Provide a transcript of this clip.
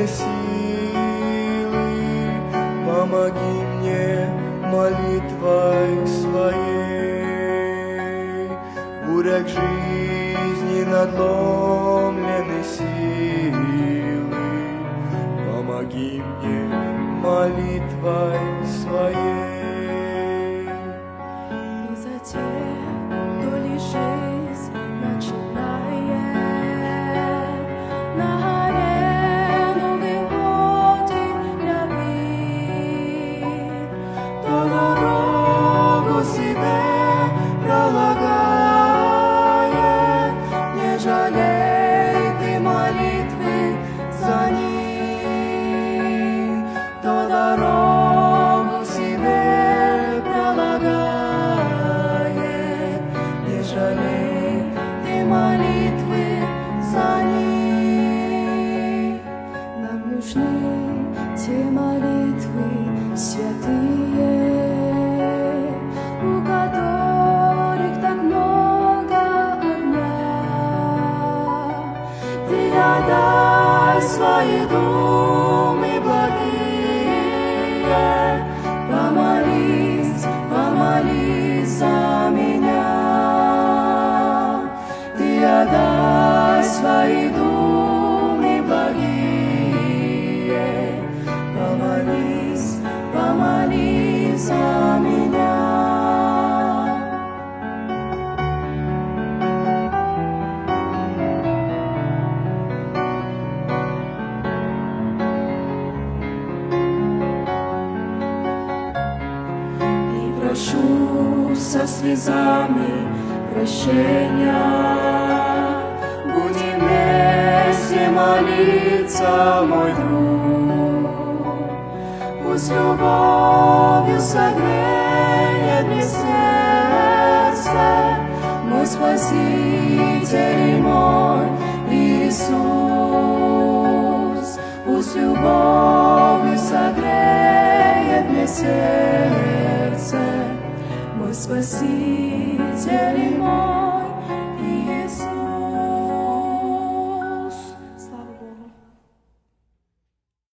мне силы, помоги мне молитвой своей. В бурях жизни надломлены силы, помоги мне молитвой своей. И за тех, кто лишь жизнь начинает, на арену выходит рябит, то дорогу себе пролагает, не жалей ты молитвы за них, то дорогу себе пролагает, не жалей ты молитвы за них. Нам нужны те молитвы святые, у которых так много огня. Ты отдай свои думы благие, помолись, помолись за меня. Ты отдай свои думы благие, помолись, помолись за меня. И прошу со слезами прощения, будем вместе молиться, мой друг. Пусть любовью согреет мне сердце мой Спаситель и мой Иисус. Пусть любовью согреет мне сердце мой Спаситель и мой